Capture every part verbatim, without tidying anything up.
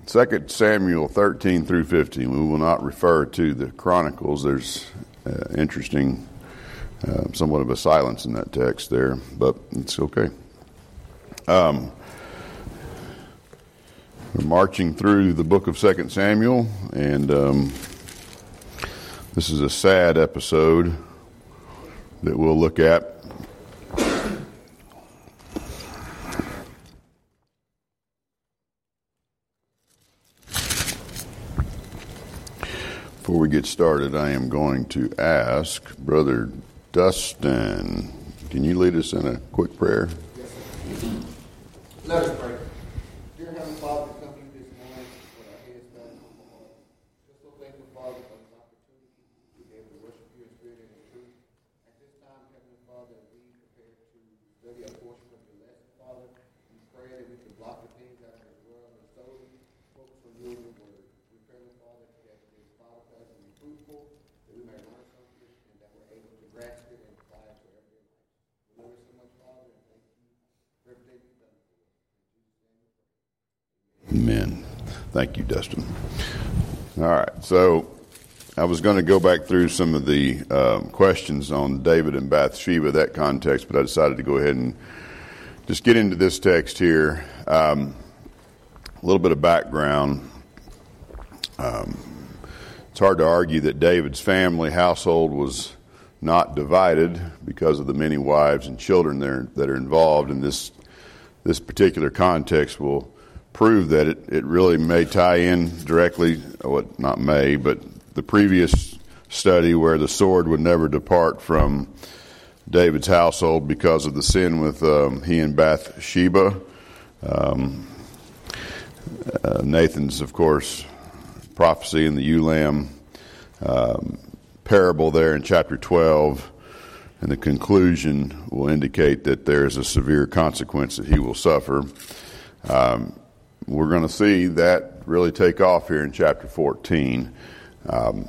Second Samuel thirteen through fifteen. We will not refer to the Chronicles. There's uh, interesting, uh, somewhat of a silence in that text there, but it's okay. Um, we're marching through the book of Second Samuel, and um, this is a sad episode that we'll look at. Before we get started, I am going to ask Brother Dustin, can you lead us in a quick prayer? Yes, sir. Let us pray. Dear Heavenly Father, we come to you this morning with our heads bowed and humble hearts. Just so thankful, Father, for this opportunity to be able to worship you in spirit and in truth. At this time, Heavenly Father, as we prepare to study a portion of your lesson, Father, we pray that we can block the things out of this world and solely focus on you and your word. We pray, Father, that this Bible class will be fruitful, that we may learn something, and that we're able to grasp it and apply it to everyday life. We love you so much, Father, and thank you for everything you've done for us. Amen. Thank you, Dustin. All right, so I was going to go back through some of the um, questions on David and Bathsheba, that context, but I decided to go ahead and just get into this text here. Um, a little bit of background. Um, it's hard to argue that David's family household was not divided because of the many wives and children there that are involved in this. This particular context will prove that it, it really may tie in directly, what not may, but the previous study where the sword would never depart from David's household because of the sin with um, he and Bathsheba. Um, uh, Nathan's, of course, prophecy in the ewe lamb um, parable there in chapter twelve, and the conclusion will indicate that there is a severe consequence that he will suffer. Um, we're going to see that really take off here in chapter fourteen. Um,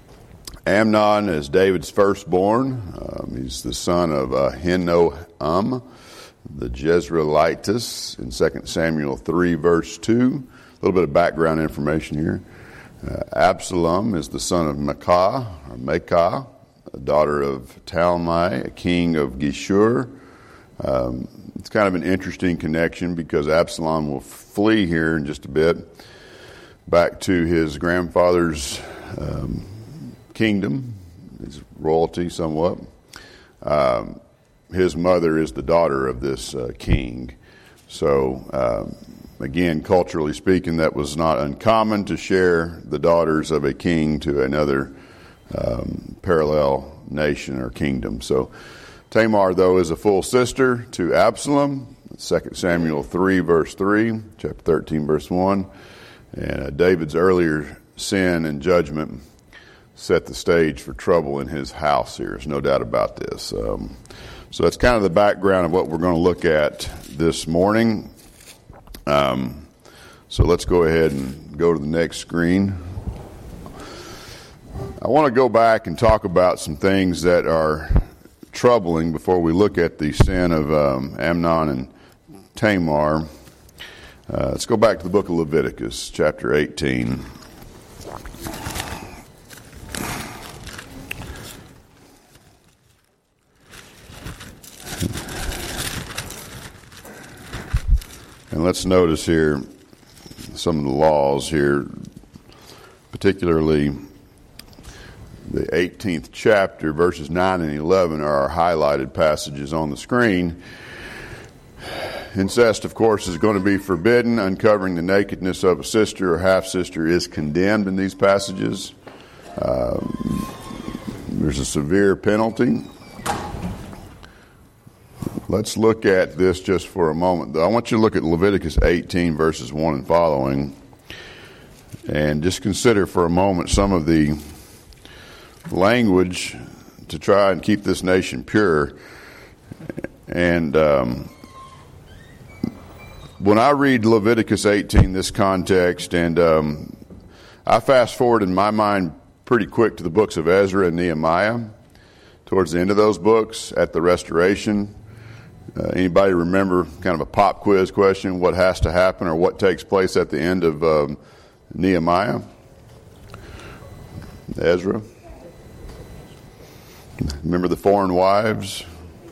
Amnon is David's firstborn. Um, he's the son of Ahinoam, the Jezreelitess, in Second Samuel three, verse two. A little bit of background information here. Uh, Absalom is the son of Maacah, or Maacah, a daughter of Talmai, a king of Geshur. Um, it's kind of an interesting connection because Absalom will flee here in just a bit back to his grandfather's um, kingdom, his royalty somewhat. Um, his mother is the daughter of this uh, king. So, um, again, culturally speaking, that was not uncommon to share the daughters of a king to another um, parallel nation or kingdom. So Tamar, though, is a full sister to Absalom. Second Samuel three, verse three, chapter thirteen, verse one. And uh, David's earlier sin and judgment set the stage for trouble in his house here. There's no doubt about this. Um, so that's kind of the background of what we're going to look at this morning. Um, so let's go ahead and go to the next screen. I want to go back and talk about some things that are troubling before we look at the sin of um, Amnon and Tamar. Uh, let's go back to the book of Leviticus, chapter eighteen. And let's notice here some of the laws here, particularly the eighteenth chapter, verses nine and eleven are our highlighted passages on the screen. Incest, of course, is going to be forbidden. Uncovering the nakedness of a sister or half-sister is condemned in these passages. Um, there's a severe penalty. Let's look at this just for a moment. I want you to look at Leviticus eighteen, verses one and following, and just consider for a moment some of the language to try and keep this nation pure. And um, when I read Leviticus eighteen, this context, and um, I fast forward in my mind pretty quick to the books of Ezra and Nehemiah, towards the end of those books at the restoration. Uh, anybody remember kind of a pop quiz question, what has to happen or what takes place at the end of um, Nehemiah? Ezra? Remember the foreign wives?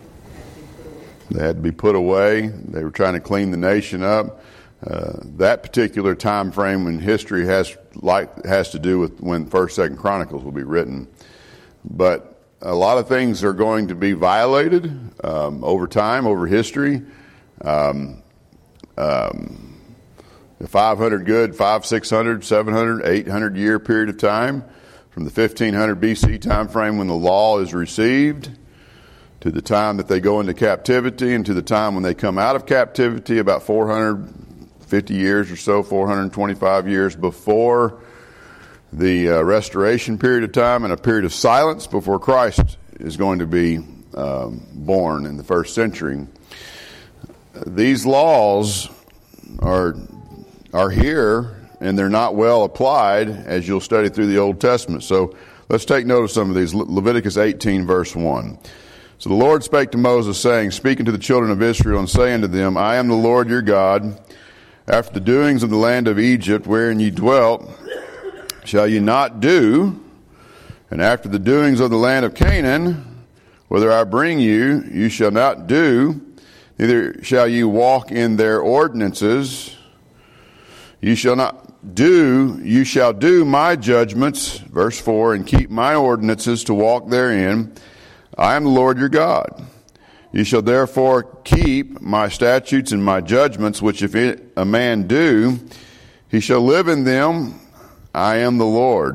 They had to be put away. They were trying to clean the nation up. Uh, that particular time frame in history has like has to do with when First, Second Chronicles will be written. But a lot of things are going to be violated um, over time, over history. Um, um, five hundred good, five, six hundred, seven hundred, eight hundred year period of time, from the fifteen hundred B C time frame when the law is received to the time that they go into captivity and to the time when they come out of captivity, about four hundred fifty years or so, four hundred twenty-five years before the uh, restoration period of time, and a period of silence before Christ is going to be um, born in the first century. These laws are are here, and they're not well applied as you'll study through the Old Testament. So let's take note of some of these. Le- Leviticus eighteen, verse one. So the Lord spake to Moses, saying, speaking to the children of Israel, and saying to them, I am the Lord your God. After the doings of the land of Egypt, wherein ye dwelt, shall ye not do, and after the doings of the land of Canaan, whither I bring you, you shall not do, neither shall you walk in their ordinances. You shall not do, you shall do my judgments, verse four, and keep my ordinances to walk therein. I am the Lord your God. You shall therefore keep my statutes and my judgments, which if a man do, he shall live in them. I am the Lord.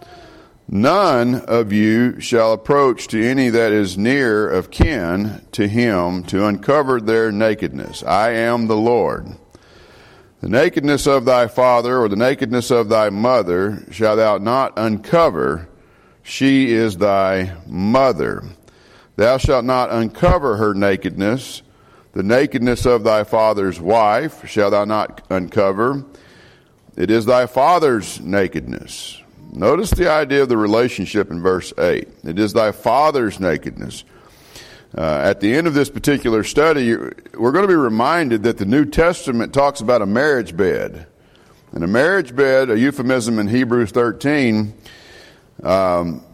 None of you shall approach to any that is near of kin to him to uncover their nakedness. I am the Lord. The nakedness of thy father or the nakedness of thy mother shalt thou not uncover. She is thy mother. Thou shalt not uncover her nakedness. The nakedness of thy father's wife shalt thou not uncover. It is thy father's nakedness. Notice the idea of the relationship in verse eight. It is thy father's nakedness. Uh, at the end of this particular study, we're going to be reminded that the New Testament talks about a marriage bed. And a marriage bed, a euphemism in Hebrews thirteen, um,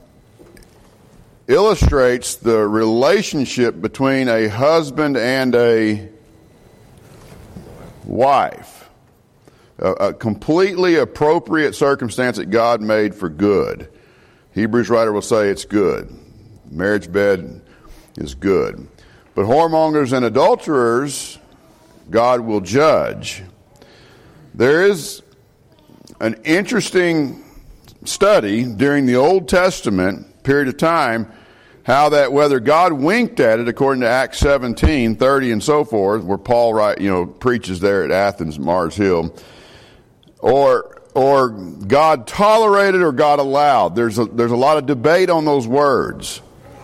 illustrates the relationship between a husband and a wife. A, a completely appropriate circumstance that God made for good. Hebrews writer will say it's good. Marriage bed is good. But whoremongers and adulterers, God will judge. There is an interesting study during the Old Testament period of time, how that whether God winked at it, according to Acts seventeen, thirty and so forth, where Paul write, you know, preaches there at Athens, Mars Hill, or or God tolerated or God allowed. There's a, there's a lot of debate on those words.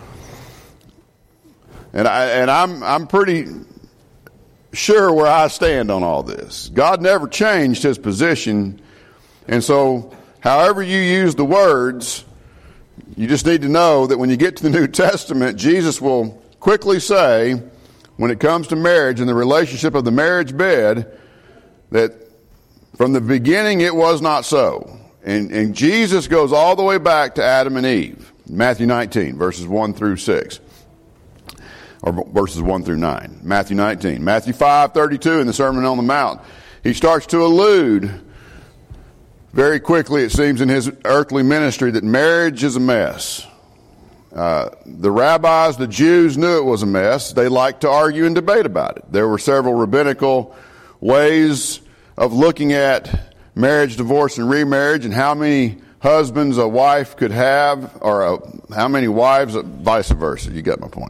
And I and I'm I'm pretty sure where I stand on all this. God never changed his position, and so however you use the words, you just need to know that when you get to the New Testament, Jesus will quickly say, when it comes to marriage and the relationship of the marriage bed, that from the beginning it was not so. And, and Jesus goes all the way back to Adam and Eve, Matthew nineteen, verses one through six. Or verses one through nine. Matthew nineteen. Matthew five thirty-two in the Sermon on the Mount. He starts to allude very quickly, it seems, in his earthly ministry that marriage is a mess. Uh, the rabbis, the Jews, knew it was a mess. They liked to argue and debate about it. There were several rabbinical ways of looking at marriage, divorce, and remarriage, and how many husbands a wife could have, or a, how many wives, vice versa. You get my point.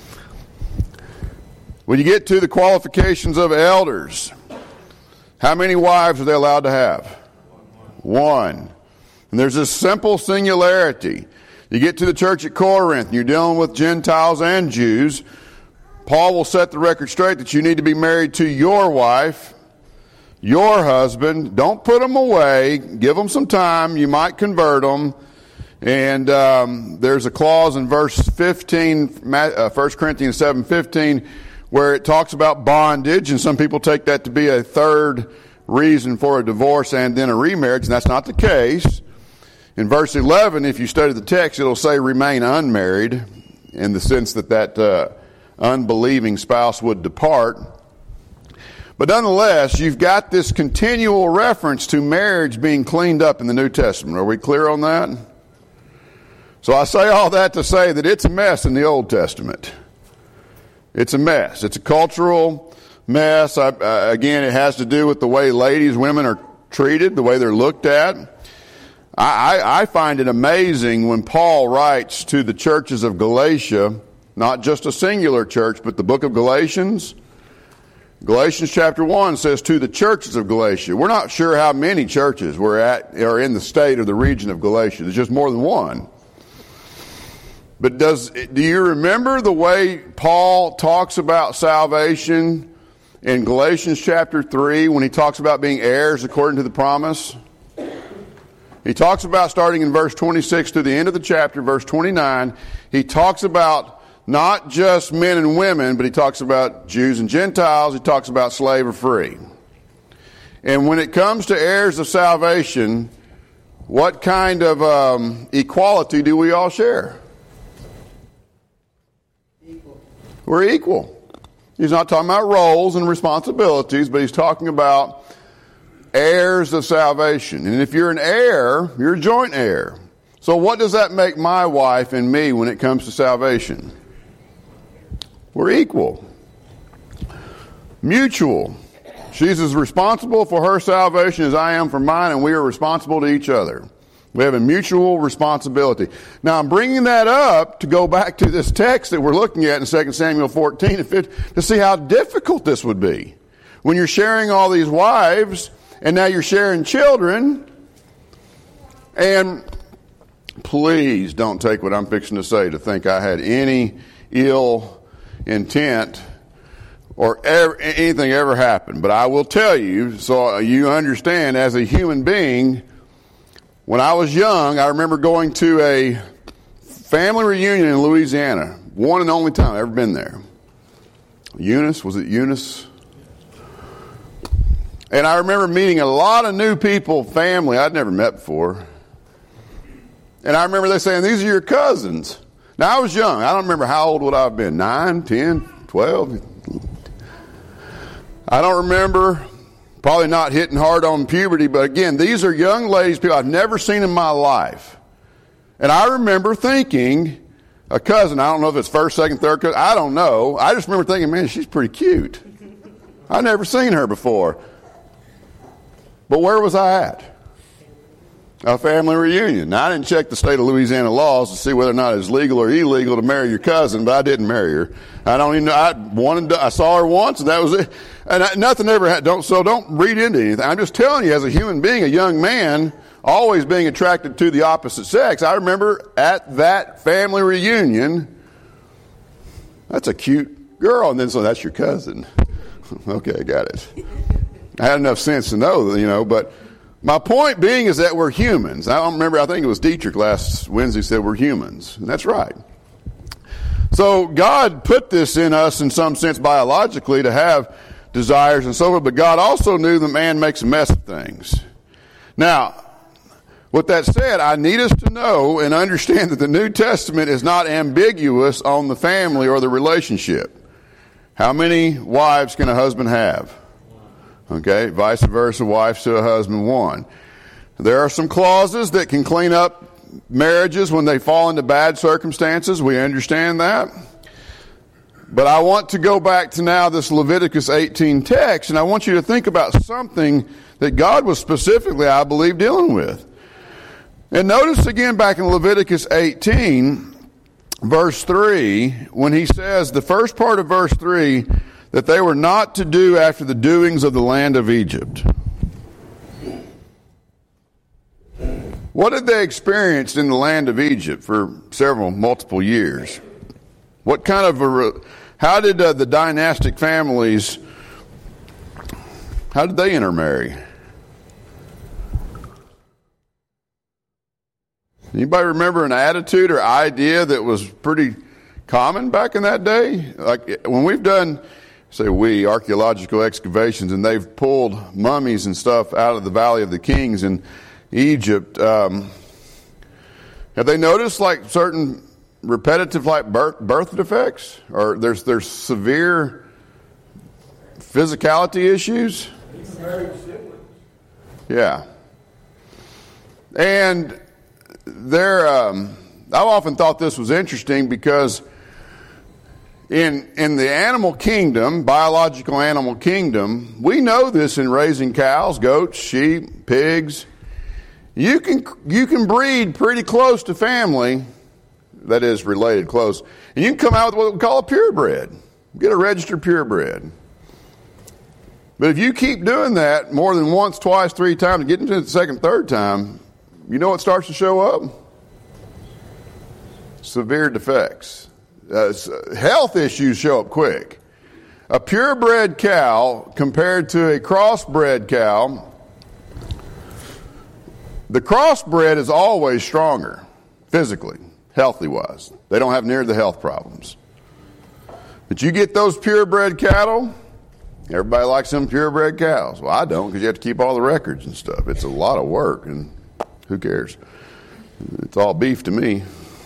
When you get to the qualifications of elders, how many wives are they allowed to have? One. And there's this simple singularity. You get to the church at Corinth, and you're dealing with Gentiles and Jews. Paul will set the record straight that you need to be married to your wife, your husband. Don't put them away. Give them some time. You might convert them. And um, there's a clause in verse fifteen, uh, First Corinthians seven fifteen, where it talks about bondage, and some people take that to be a third reason for a divorce and then a remarriage, and that's not the case. In verse eleven, if you study the text, it'll say remain unmarried, in the sense that that uh, unbelieving spouse would depart. But nonetheless, you've got this continual reference to marriage being cleaned up in the New Testament. Are we clear on that? So I say all that to say that it's a mess in the Old Testament. It's a mess. It's a cultural mess. I, uh, again, it has to do with the way ladies, women are treated, the way they're looked at. I, I, I find it amazing when Paul writes to the churches of Galatia, not just a singular church, but the book of Galatians. Galatians chapter one says to the churches of Galatia. We're not sure how many churches we're at are in the state or the region of Galatia. There's just more than one. But does do you remember the way Paul talks about salvation in Galatians chapter three when he talks about being heirs according to the promise? He talks about, starting in verse twenty-six to the end of the chapter, verse twenty-nine, he talks about not just men and women, but he talks about Jews and Gentiles. He talks about slave or free. And when it comes to heirs of salvation, what kind of um, equality do we all share? Equal. We're equal. He's not talking about roles and responsibilities, but he's talking about heirs of salvation. And if you're an heir, you're a joint heir. So what does that make my wife and me when it comes to salvation? We're equal. Mutual. She's as responsible for her salvation as I am for mine, and we are responsible to each other. We have a mutual responsibility. Now, I'm bringing that up to go back to this text that we're looking at in Second Samuel fourteen to see how difficult this would be. When you're sharing all these wives, and now you're sharing children, and please don't take what I'm fixing to say to think I had any ill intent or ever, anything ever happened. But I will tell you, so you understand, as a human being, when I was young, I remember going to a family reunion in Louisiana. One and only time I've ever been there. Eunice, was it Eunice? And I remember meeting a lot of new people, family I'd never met before. And I remember they saying, these are your cousins. Now, I was young. I don't remember how old would I have been, nine, ten, twelve. I don't remember, probably not hitting hard on puberty, but again, these are young ladies, people I've never seen in my life. And I remember thinking, a cousin, I don't know if it's first, second, third cousin, I don't know. I just remember thinking, man, she's pretty cute. I'd never seen her before. But where was I at? A family reunion. Now, I didn't check the state of Louisiana laws to see whether or not it's legal or illegal to marry your cousin, but I didn't marry her. I don't even know. I wanted to, I saw her once, and that was it. And I, nothing ever had. Don't so don't read into anything. I'm just telling you, as a human being, a young man, always being attracted to the opposite sex. I remember at that family reunion, that's a cute girl, and then so that's your cousin. Okay, got it. I had enough sense to know, you know, but. My point being is that we're humans. I don't remember, I think it was Dietrich last Wednesday said we're humans. And that's right. So God put this in us in some sense biologically to have desires and so forth, but God also knew that man makes a mess of things. Now, with that said, I need us to know and understand that the New Testament is not ambiguous on the family or the relationship. How many wives can a husband have? Okay, vice versa, wives to a husband, one. There are some clauses that can clean up marriages when they fall into bad circumstances. We understand that. But I want to go back to now this Leviticus eighteen text, and I want you to think about something that God was specifically, I believe, dealing with. And notice again back in Leviticus eighteen, verse three, when he says, the first part of verse three, that they were not to do after the doings of the land of Egypt. What had they experienced in the land of Egypt for several, multiple years? What kind of a, how did uh, the dynastic families, how did they intermarry? Anybody remember an attitude or idea that was pretty common back in that day? Like when we've done say we, archaeological excavations, and they've pulled mummies and stuff out of the Valley of the Kings in Egypt. Um, have they noticed like certain repetitive like birth, birth defects? Or there's there's severe physicality issues? Yeah. And there, um, I've often thought this was interesting because in in the animal kingdom, biological animal kingdom, we know this in raising cows, goats, sheep, pigs. You can you can breed pretty close to family, that is related close, and you can come out with what we call a purebred. Get a registered purebred. But if you keep doing that more than once, twice, three times, and get into it the second, third time, you know what starts to show up? Severe defects. Uh, health issues show up quick. A purebred cow compared to a crossbred cow, the crossbred is always stronger physically, healthy-wise. They don't have near the health problems. But you get those purebred cattle, everybody likes them purebred cows. Well, I don't, because you have to keep all the records and stuff. It's a lot of work, and who cares? It's all beef to me.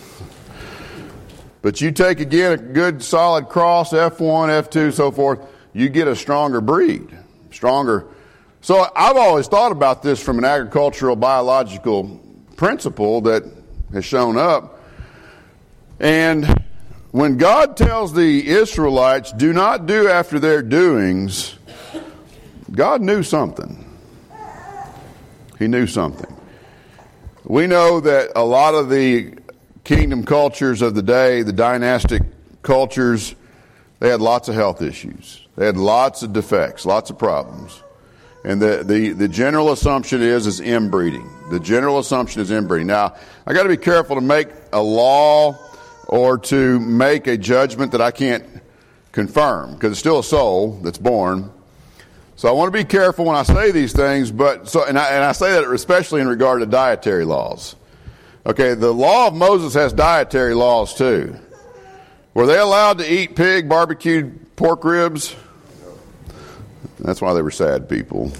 But you take, again, a good solid cross, F one, F two, so forth, you get a stronger breed. Stronger. So I've always thought about this from an agricultural biological principle that has shown up. And when God tells the Israelites, do not do after their doings, God knew something. He knew something. We know that a lot of the kingdom cultures of the day, the dynastic cultures, they had lots of health issues. They had lots of defects, lots of problems. And the, the, the general assumption is, is inbreeding. The general assumption is inbreeding. Now, I got to be careful to make a law or to make a judgment that I can't confirm, because it's still a soul that's born. So I want to be careful when I say these things, but so and I, and I say that especially in regard to dietary laws. Okay, the law of Moses has dietary laws too. Were they allowed to eat pig, barbecued pork ribs? That's why they were sad people.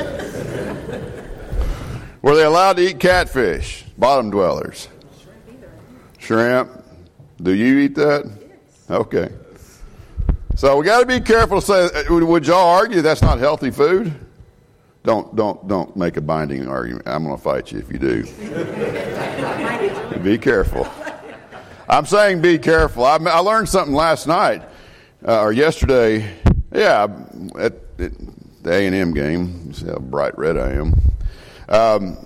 Were they allowed to eat catfish, bottom dwellers? Shrimp. Do you eat that? Okay. So we got to be careful to say, would y'all argue that's not healthy food? Don't don't don't make a binding argument. I'm going to fight you if you do. Be careful. I'm saying be careful. I, I learned something last night uh, or yesterday. Yeah, at, at the A and M game. See how bright red I am. Um,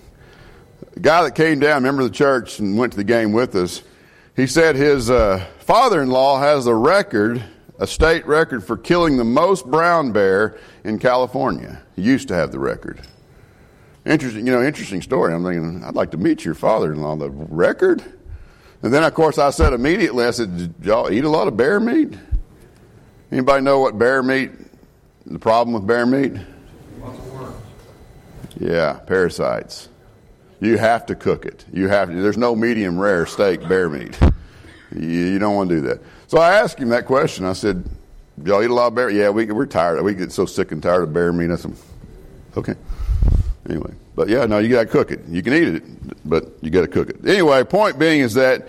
a guy that came down, member of the church, and went to the game with us. He said his uh, father-in-law has a record, a state record for killing the most brown bear in California. He used to have the record. Interesting, you know, interesting story. I'm thinking, I'd like to meet your father-in-law. The record? And then, of course, I said immediately, I said, did y'all eat a lot of bear meat? Anybody know what bear meat, the problem with bear meat? Lots of worms. Yeah, parasites. You have to cook it. You have to. There's no medium rare steak bear meat. You, you don't want to do that. So I asked him that question. I said, "Do y'all eat a lot of bear?" Yeah, we we're tired. We get so sick and tired of bear meat. I said, "Okay." Anyway, but yeah, no, you got to cook it. You can eat it, but you got to cook it. Anyway, point being is that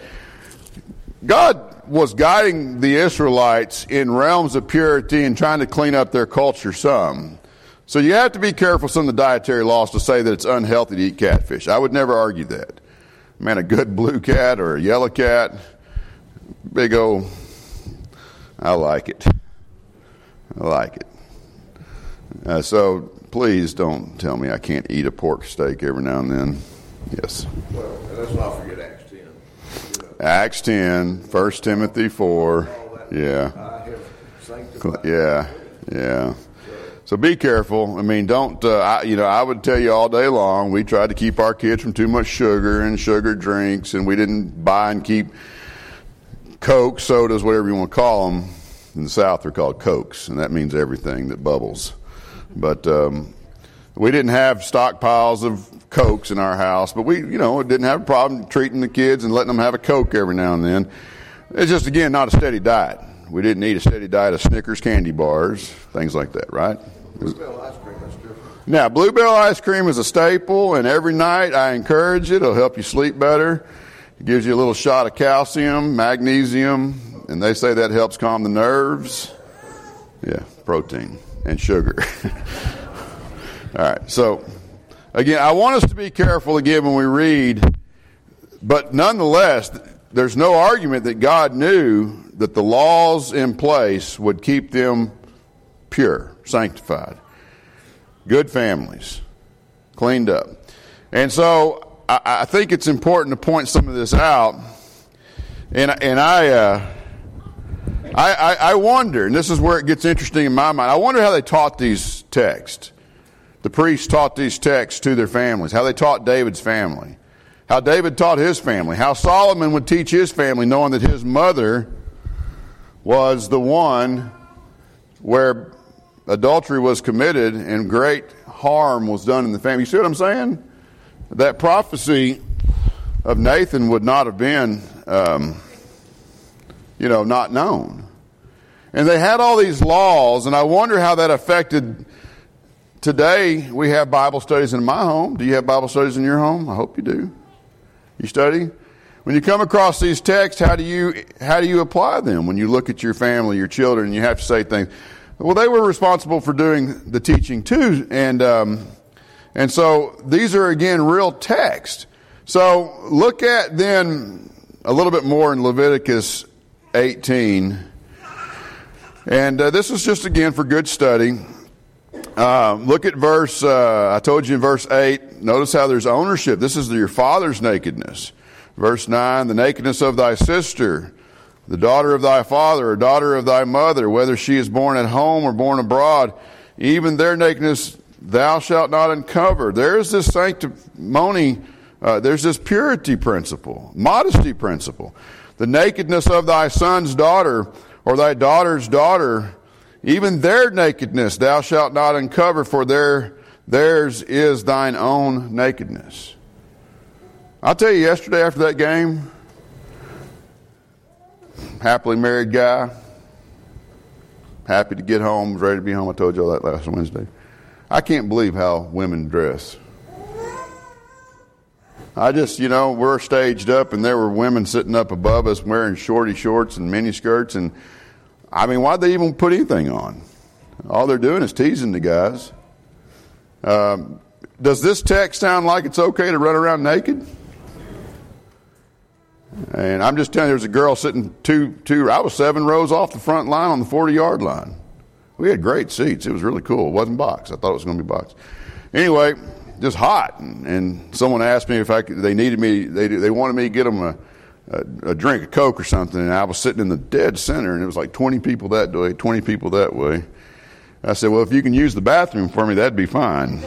God was guiding the Israelites in realms of purity and trying to clean up their culture some. So you have to be careful some of the dietary laws to say that it's unhealthy to eat catfish. I would never argue that. Man, a good blue cat or a yellow cat, big old, I like it. I like it. Uh, so please don't tell me I can't eat a pork steak every now and then. Yes. Well, let's not forget Acts ten. You know, Acts ten, First Timothy four. Yeah. I have sanctified. Yeah. Yeah. So be careful. I mean, don't, uh, I, you know, I would tell you all day long, we tried to keep our kids from too much sugar and sugar drinks, and we didn't buy and keep Coke, sodas, whatever you want to call them. In the South, they're called Cokes, and that means everything that bubbles. But um, we didn't have stockpiles of Cokes in our house, but we, you know, didn't have a problem treating the kids and letting them have a Coke every now and then. It's just, again, not a steady diet. We didn't eat a steady diet of Snickers candy bars, things like that, right? Bluebell ice cream, that's different. Now, Bluebell ice cream is a staple, and every night I encourage it. It'll help you sleep better. It gives you a little shot of calcium, magnesium, and they say that helps calm the nerves. Yeah, protein and sugar. All right, so again, I want us to be careful again when we read, but nonetheless, there's no argument that God knew that the laws in place would keep them pure, sanctified, good families, cleaned up. And so I, I think it's important to point some of this out. And, and I, uh, I, I, I wonder, and this is where it gets interesting in my mind, I wonder how they taught these texts. The priests taught these texts to their families, how they taught David's family, how David taught his family, how Solomon would teach his family, knowing that his mother was the one where adultery was committed and great harm was done in the family. You see what I'm saying? That prophecy of Nathan would not have been, um, you know, not known. And they had all these laws, and I wonder how that affected. Today, we have Bible studies in my home. Do you have Bible studies in your home? I hope you do. You study? When you come across these texts, how do you how do you apply them? When you look at your family, your children, you have to say things. Well, they were responsible for doing the teaching too, and um, and so these are again real text. So look at then a little bit more in Leviticus eighteen, and uh, this is just again for good study. Uh, look at verse, uh, I told you in verse eight, notice how there's ownership. This is your father's nakedness. Verse nine, the nakedness of thy sister, the daughter of thy father or daughter of thy mother, whether she is born at home or born abroad, even their nakedness thou shalt not uncover. There's this sanctimony, uh, there's this purity principle, modesty principle. The nakedness of thy son's daughter or thy daughter's daughter, even their nakedness thou shalt not uncover, for their, theirs is thine own nakedness. I'll tell you, yesterday after that game, happily married guy, happy to get home, ready to be home. I told you all that last Wednesday. I can't believe how women dress. I just, you know, we're staged up, and there were women sitting up above us wearing shorty shorts and mini skirts, and I mean, why'd they even put anything on? All they're doing is teasing the guys. Um, does this text sound like it's okay to run around naked? And I'm just telling you, there's a girl sitting two, two, I was seven rows off the front line on the forty-yard line. We had great seats. It was really cool. It wasn't boxed. I thought it was going to be boxed. Anyway, just hot. And, and someone asked me if I could, they needed me, they, they wanted me to get them a, A, a drink, a Coke or something, and I was sitting in the dead center, and it was like twenty people that way, twenty people that way. I said, well, if you can use the bathroom for me, that'd be fine.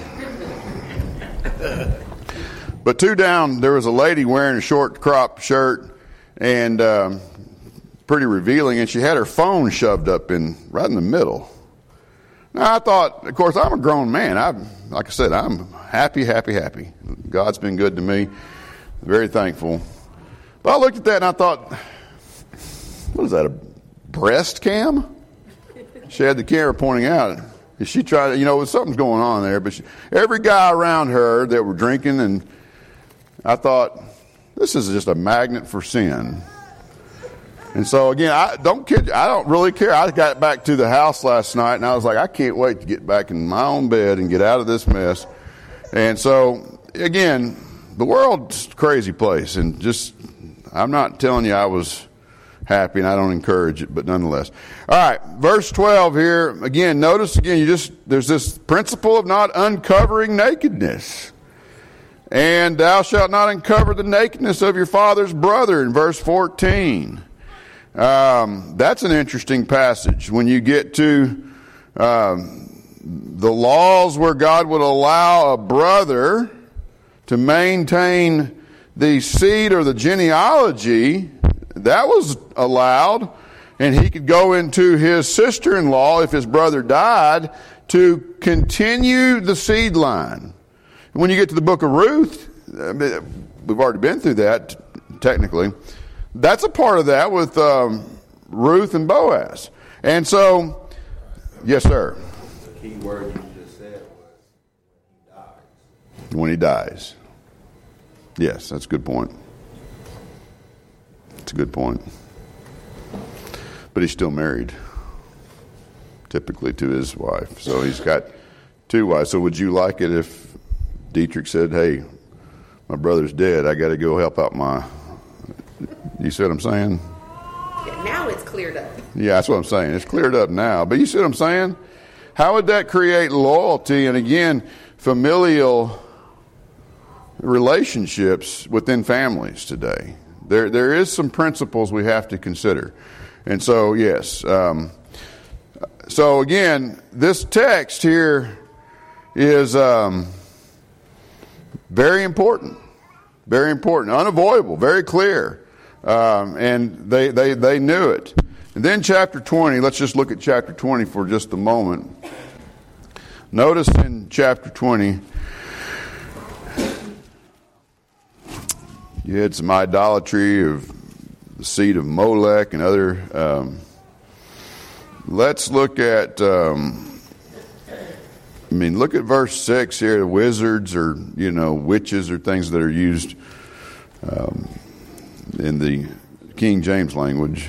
But two down, there was a lady wearing a short crop shirt and um, pretty revealing, and she had her phone shoved up in right in the middle. Now, I thought, of course, I'm a grown man. I, like I said, I'm happy, happy, happy. God's been good to me. Very thankful. But I looked at that and I thought, what is that, a breast cam? She had the camera pointing out. And she tried, you know, something's going on there. But she, every guy around her that were drinking, and I thought, this is just a magnet for sin. And so, again, I don't kid you, I don't really care. I got back to the house last night, and I was like, I can't wait to get back in my own bed and get out of this mess. And so, again, the world's a crazy place, and just, I'm not telling you I was happy, and I don't encourage it, but nonetheless. All right, verse twelve here. Again, notice again, you just there's this principle of not uncovering nakedness. And thou shalt not uncover the nakedness of your father's brother in verse fourteen. Um, that's an interesting passage. When you get to um, the laws where God would allow a brother to maintain the seed or the genealogy, that was allowed, and he could go into his sister-in-law if his brother died to continue the seed line. When you get to the book of Ruth, we've already been through that technically. That's a part of that with um, Ruth and Boaz. And so, yes, sir. The key word you just said was when he dies. Yes, that's a good point. That's a good point. But he's still married, typically to his wife. So he's got two wives. So would you like it if Dietrich said, hey, my brother's dead, I got to go help out my... You see what I'm saying? Now it's cleared up. Yeah, that's what I'm saying. It's cleared up now. But you see what I'm saying? How would that create loyalty and, again, familial relationships within families today? There, there is some principles we have to consider. And so, yes. Um, so, again, this text here is um, very important. Very important. Unavoidable. Very clear. Um, and they, they, they knew it. And then chapter twenty, let's just look at chapter twenty for just a moment. Notice in chapter twenty, you had some idolatry of the seed of Molech and other. Um, let's look at, um, I mean, look at verse six here. The wizards or, you know, witches or things that are used um, in the King James language.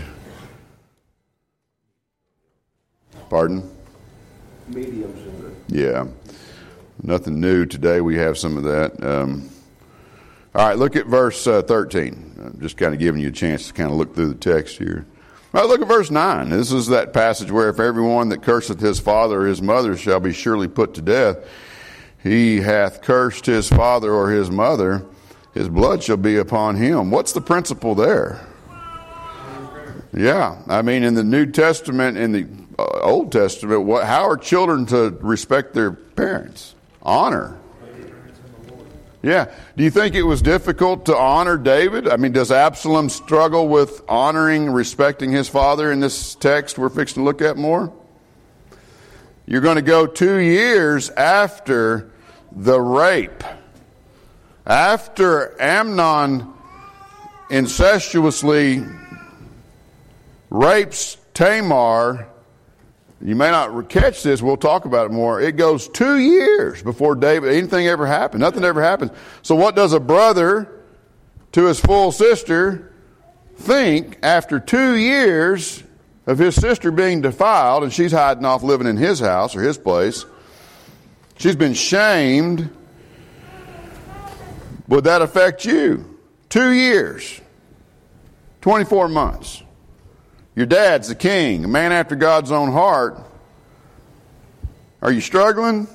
Pardon? mediums in the... Yeah. Nothing new today. We have some of that. Um, all right, look at verse uh, thirteen. I'm just kind of giving you a chance to kind of look through the text here. All right, look at verse nine. This is that passage where if everyone that curseth his father or his mother shall be surely put to death, he hath cursed his father or his mother, his blood shall be upon him. What's the principle there? Yeah, I mean, in the New Testament, in the uh, Old Testament, what, how are children to respect their parents? Honor. Yeah. Do you think it was difficult to honor David? I mean, does Absalom struggle with honoring, respecting his father in this text we're fixing to look at more? You're going to go two years after the rape. After Amnon incestuously rapes Tamar, you may not catch this, we'll talk about it more. It goes two years before David, anything ever happened. Nothing ever happens. So what does a brother to his full sister think after two years of his sister being defiled, and she's hiding off living in his house or his place? She's been shamed. Would that affect you? Two years. twenty-four months. Your dad's the king, a man after God's own heart. Are you struggling?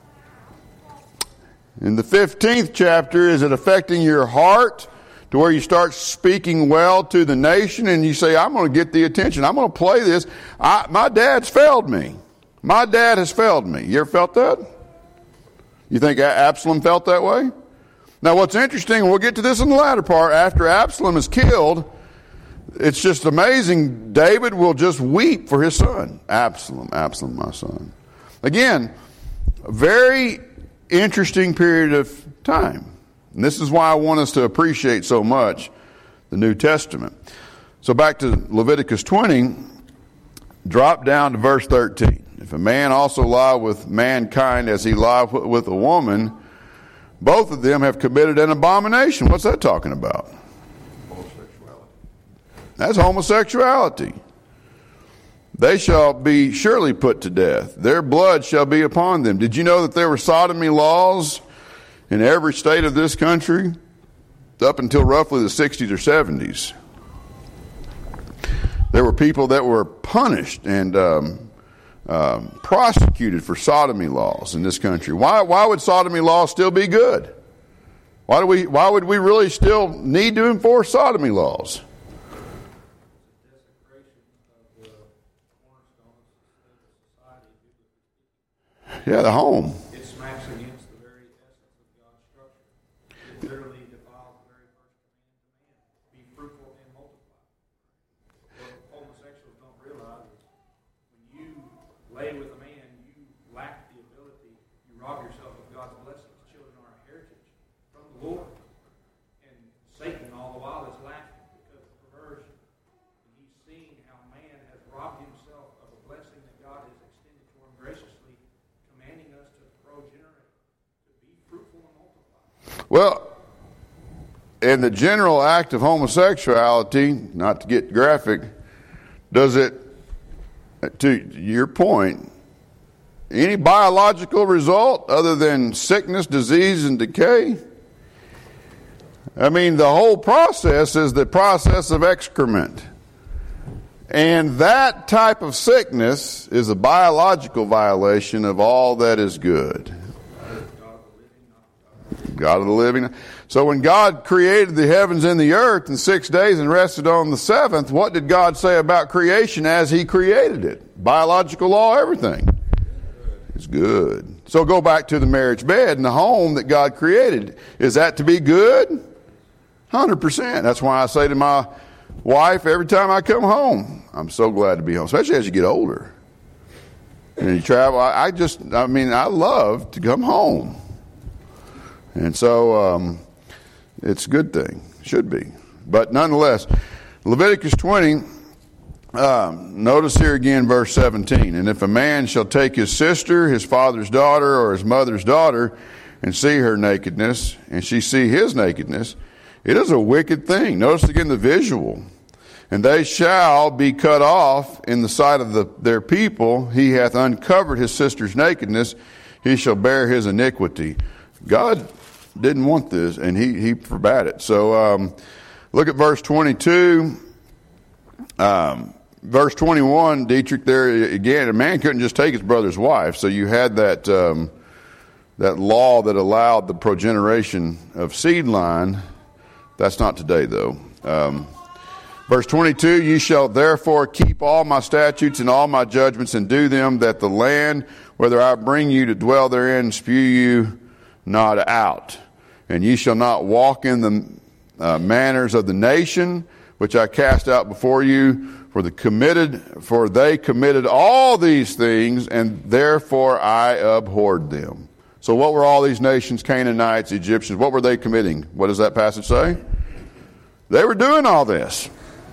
In the fifteenth chapter, is it affecting your heart to where you start speaking well to the nation and you say, I'm going to get the attention. I'm going to play this. I, my dad's failed me. My dad has failed me. You ever felt that? You think Absalom felt that way? Now what's interesting, we'll get to this in the latter part, after Absalom is killed, it's just amazing. David will just weep for his son. Absalom, Absalom, my son. Again, a very interesting period of time. And this is why I want us to appreciate so much the New Testament. So back to Leviticus twenty, drop down to verse thirteen. If a man also lie with mankind as he lie with a woman, both of them have committed an abomination. What's that talking about? That's homosexuality. They shall be surely put to death. Their blood shall be upon them. Did you know that there were sodomy laws in every state of this country up until roughly the sixties or seventies? There were people that were punished and um, um, prosecuted for sodomy laws in this country. Why, why would sodomy laws still be good? Why do we? Why would we really still need to enforce sodomy laws? Yeah, the home. It smacks against the very essence of God's structure. It literally defiles the very first command to man: be fruitful and multiply. What homosexuals don't realize is when you lay with a man, you lack the ability, you rob yourself of God's blessings. Children are a heritage from the Lord. And Satan all the while is laughing because of perversion. And he's seeing how man Well, in the general act of homosexuality, not to get graphic, does it, to your point, any biological result other than sickness, disease, and decay? I mean, the whole process is the process of excrement. And that type of sickness is a biological violation of all that is good. God of the living. So when God created the heavens and the earth in six days and rested on the seventh, what did God say about creation as He created it? Biological law, everything. It's good. So go back to the marriage bed and the home that God created. Is that to be good? one hundred percent. That's why I say to my wife every time I come home, I'm so glad to be home, especially as you get older. And you travel, I, I just, I mean, I love to come home. And so um, it's a good thing. Should be. But nonetheless, Leviticus twenty, um, notice here again verse seventeen. And if a man shall take his sister, his father's daughter, or his mother's daughter, and see her nakedness, and she see his nakedness, it is a wicked thing. Notice again the visual. And they shall be cut off in the sight of the, their people. He hath uncovered his sister's nakedness. He shall bear his iniquity. God didn't want this, and he, he forbade it. So um, look at verse twenty-two. Um, verse twenty-one, Dietrich, there again, a man couldn't just take his brother's wife. So you had that um, that law that allowed the progeneration of seed line. That's not today, though. Um, verse twenty-two, ye shall therefore keep all my statutes and all my judgments and do them, that the land, whether I bring you to dwell therein, spew you not out. And ye shall not walk in the uh, manners of the nation, which I cast out before you, for the committed, for they committed all these things, and therefore I abhorred them. So what were all these nations, Canaanites, Egyptians, what were they committing? What does that passage say? They were doing all this.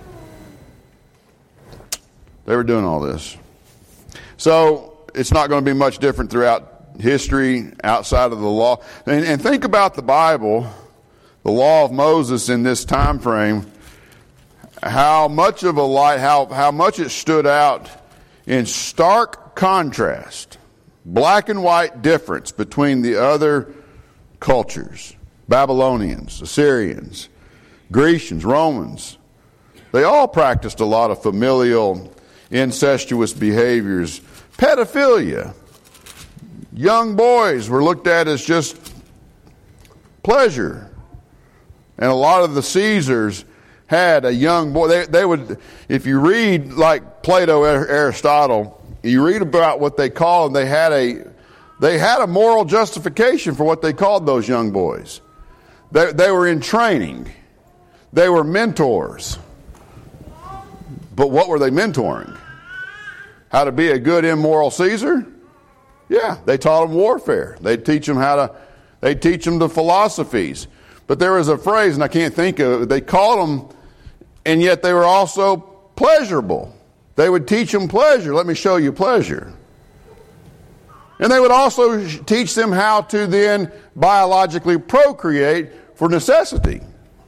They were doing all this. So it's not going to be much different throughout history outside of the law. And, and think about the Bible, the law of Moses in this time frame, how much of a light, how, how much it stood out in stark contrast, black and white difference between the other cultures. Babylonians, Assyrians, Grecians, Romans. They all practiced a lot of familial, incestuous behaviors. Pedophilia. Young boys were looked at as just pleasure. And a lot of the Caesars had a young boy. They, they would, if you read like Plato, Aristotle, you read about what they called, they had a, they had a moral justification for what they called those young boys. They, they were in training. They were mentors. But what were they mentoring? How to be a good immoral Caesar? Yeah, they taught them warfare. They'd teach them how to, they'd teach them the philosophies. But there was a phrase, and I can't think of it, they called them, and yet they were also pleasurable. They would teach them pleasure. Let me show you pleasure. And they would also teach them how to then biologically procreate for necessity.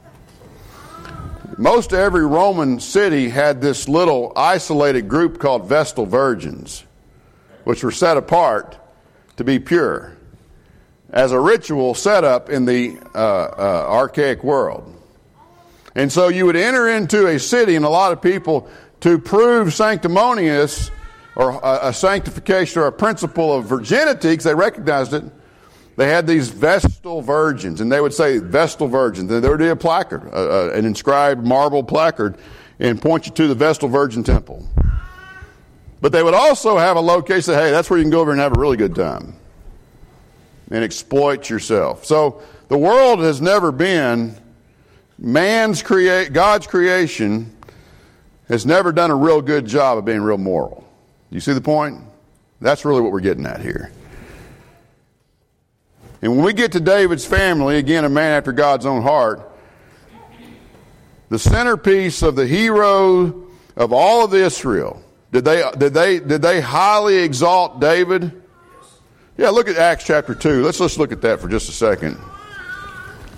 Most every Roman city had this little isolated group called Vestal Virgins, which were set apart to be pure, as a ritual set up in the uh, uh, archaic world. And so you would enter into a city, and a lot of people, to prove sanctimonious, or a, a sanctification or a principle of virginity, because they recognized it, they had these Vestal Virgins, and they would say Vestal Virgins. There would be a placard, uh, uh, an inscribed marble placard, and point you to the Vestal Virgin Temple. But they would also have a location, say, hey, that's where you can go over and have a really good time and exploit yourself. So the world has never been, man's create, God's creation has never done a real good job of being real moral. You see the point? That's really what we're getting at here. And when we get to David's family, again, a man after God's own heart, the centerpiece of the hero of all of Israel, did they did they did they highly exalt David? Yeah, look at Acts chapter two. Let's let's look at that for just a second.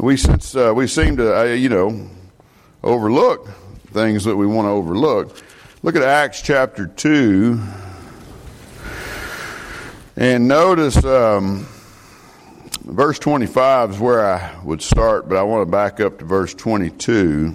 we since uh, we seem to uh, you know overlook things that we want to overlook. Look at Acts chapter two, and notice um, verse twenty-five is where I would start, but I want to back up to verse twenty-two.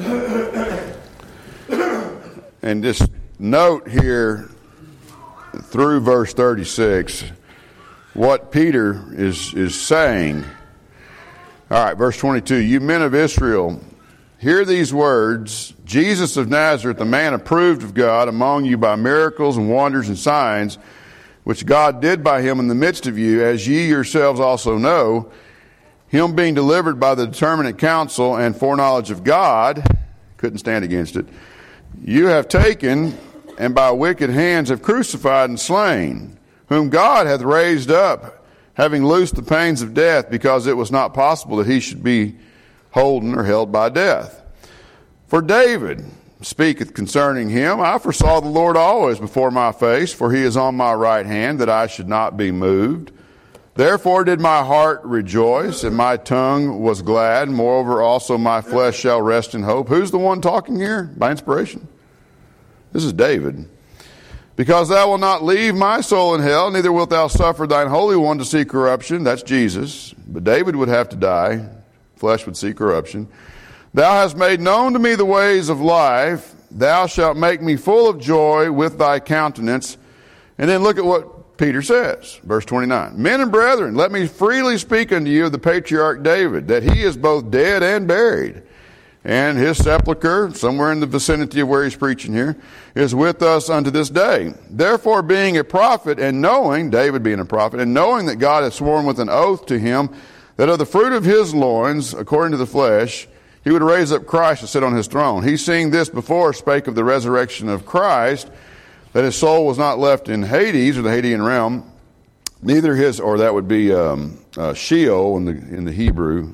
And just note here through verse thirty-six what Peter is, is saying. All right, verse twenty-two. You men of Israel, hear these words. Jesus of Nazareth, a man approved of God among you by miracles and wonders and signs, which God did by him in the midst of you, as ye yourselves also know, him being delivered by the determinate counsel and foreknowledge of God, couldn't stand against it, you have taken, and by wicked hands have crucified and slain, whom God hath raised up, having loosed the pains of death, because it was not possible that he should be holden or held by death. For David speaketh concerning him, I foresaw the Lord always before my face, for he is on my right hand, that I should not be moved. Therefore did my heart rejoice, and my tongue was glad. Moreover also my flesh shall rest in hope. Who's the one talking here by inspiration? This is David. Because thou wilt not leave my soul in hell, neither wilt thou suffer thine Holy One to see corruption. That's Jesus. But David would have to die. Flesh would see corruption. Thou hast made known to me the ways of life. Thou shalt make me full of joy with thy countenance. And then look at what Peter says. Verse twenty-nine. Men and brethren, let me freely speak unto you of the patriarch David, that he is both dead and buried. And his sepulchre, somewhere in the vicinity of where he's preaching here, is with us unto this day. Therefore, being a prophet, and knowing, David being a prophet, and knowing that God hath sworn with an oath to him, that of the fruit of his loins, according to the flesh, he would raise up Christ to sit on his throne. He, seeing this before, spake of the resurrection of Christ, that his soul was not left in Hades, or the Hadean realm, neither his, or that would be um, uh, Sheol in the, in the Hebrew.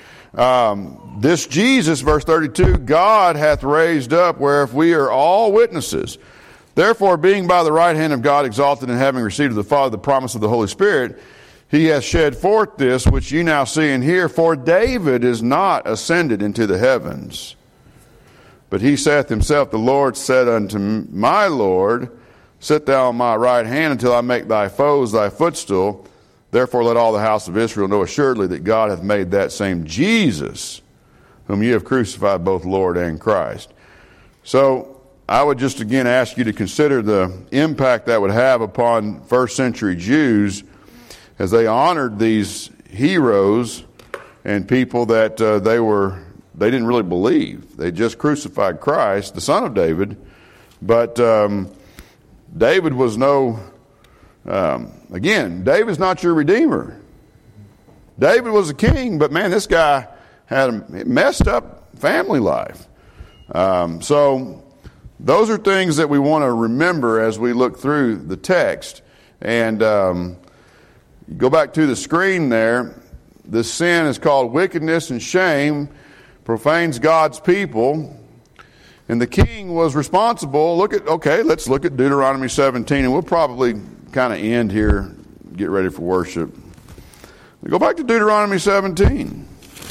Um, this Jesus, verse thirty-two, God hath raised up, whereof we are all witnesses. Therefore, being by the right hand of God exalted, and having received of the Father the promise of the Holy Spirit, he hath shed forth this which ye now see and hear. For David is not ascended into the heavens, but he saith himself, the Lord said unto my Lord, sit thou on my right hand until I make thy foes thy footstool. Therefore let all the house of Israel know assuredly that God hath made that same Jesus, whom ye have crucified, both Lord and Christ. So I would just again ask you to consider the impact that would have upon first century Jews as they honored these heroes and people that uh, they were they didn't really believe. They just crucified Christ, the son of David, but um, David was no um, again David's not your redeemer. David was a king, but man, this guy had a messed up family life. Um, so those are things that we want to remember as we look through the text. And um, go back to the screen there. This sin is called wickedness and shame, profanes God's people. And the king was responsible. Look at, okay, let's look at Deuteronomy seventeen, and we'll probably kind of end here, get ready for worship. Go back to Deuteronomy seventeen.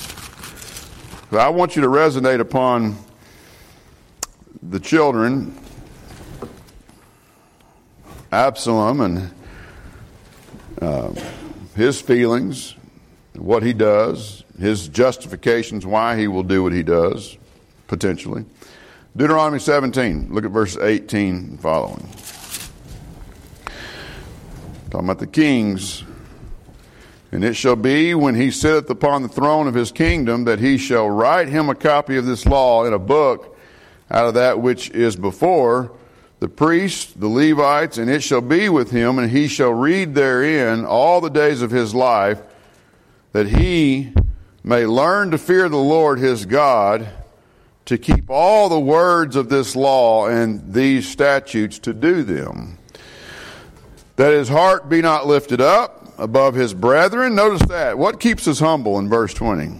I want you to resonate upon the children, Absalom, and uh, his feelings, what he does, his justifications, why he will do what he does, potentially. Deuteronomy seventeen, look at verses eighteen and following. Talking about the kings. And it shall be, when he sitteth upon the throne of his kingdom, that he shall write him a copy of this law in a book out of that which is before the priests, the Levites, and it shall be with him, and he shall read therein all the days of his life, that he may learn to fear the Lord his God, to keep all the words of this law and these statutes to do them. That his heart be not lifted up above his brethren. Notice that. What keeps us humble in verse twenty?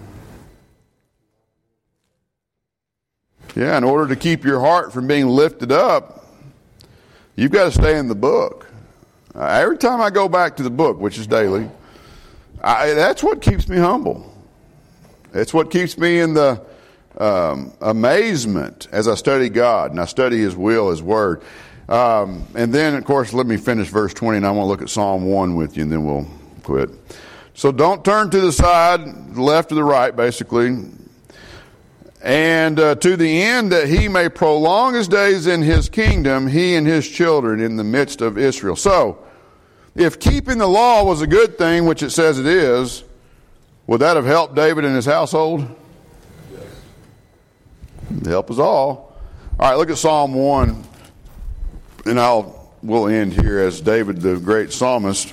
Yeah, in order to keep your heart from being lifted up, you've got to stay in the book. Uh, every time I go back to the book, which is daily, I, that's what keeps me humble. It's what keeps me in the um, amazement as I study God and I study His will, His Word. Um, and then, of course, let me finish verse twenty, and I want to look at Psalm one with you, and then we'll quit. So don't turn to the side, the left or the right, basically. And uh, to the end that He may prolong His days in His kingdom, He and His children in the midst of Israel. So, if keeping the law was a good thing, which it says it is, would that have helped David and his household? Yes. Help us all. All right, look at Psalm one, and I'll we'll end here as David, the great psalmist.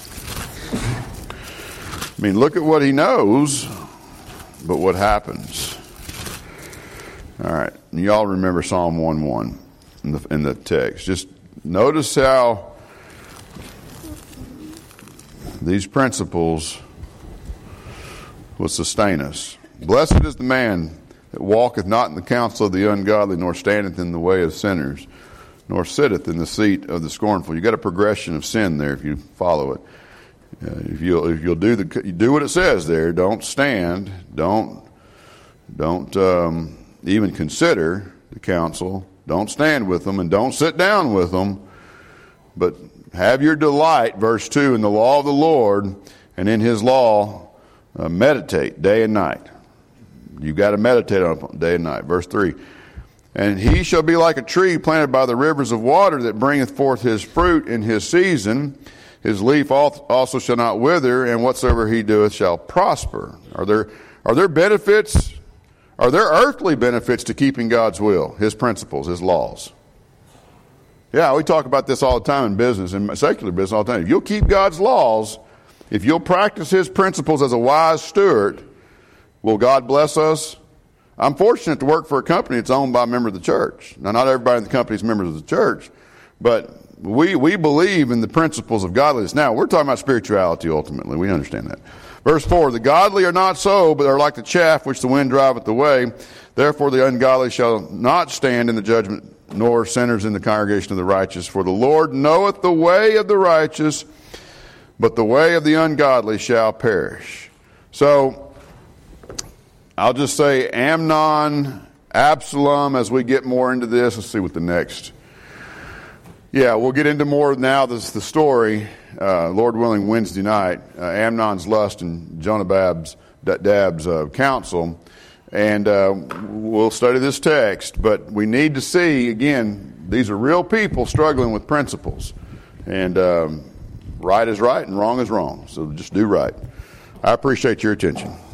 I mean, look at what he knows, but what happens? All right, and y'all remember Psalm one one in the in the text. Just notice how these principles will sustain us. Blessed is the man that walketh not in the counsel of the ungodly, nor standeth in the way of sinners, nor sitteth in the seat of the scornful. You got a progression of sin there if you follow it. Uh, if you'll if you'll do the you do what it says there, don't stand, don't don't um, even consider the counsel, don't stand with them, and don't sit down with them, but have your delight, verse two, in the law of the Lord, and in His law uh, meditate day and night. You've got to meditate on it day and night. Verse three, and he shall be like a tree planted by the rivers of water that bringeth forth his fruit in his season. His leaf also shall not wither, and whatsoever he doeth shall prosper. Are there are there benefits? Are there earthly benefits to keeping God's will, His principles, His laws? Yeah, we talk about this all the time in business, in secular business all the time. If you'll keep God's laws, if you'll practice His principles as a wise steward, will God bless us? I'm fortunate to work for a company that's owned by a member of the church. Now, not everybody in the company is members of the church, but we we believe in the principles of godliness. Now, we're talking about spirituality ultimately. We understand that. Verse four, the godly are not so, but are like the chaff which the wind driveth away. Therefore the ungodly shall not stand in the judgment, nor sinners in the congregation of the righteous. For the Lord knoweth the way of the righteous, but the way of the ungodly shall perish. So, I'll just say Amnon, Absalom, as we get more into this. Let's see what the next... Yeah, we'll get into more now. This is the story, uh, Lord willing, Wednesday night. Uh, Amnon's lust and Jonadab's Dab's, uh, counsel. And uh, we'll study this text. But we need to see, again, these are real people struggling with principles. And um, right is right and wrong is wrong. So just do right. I appreciate your attention.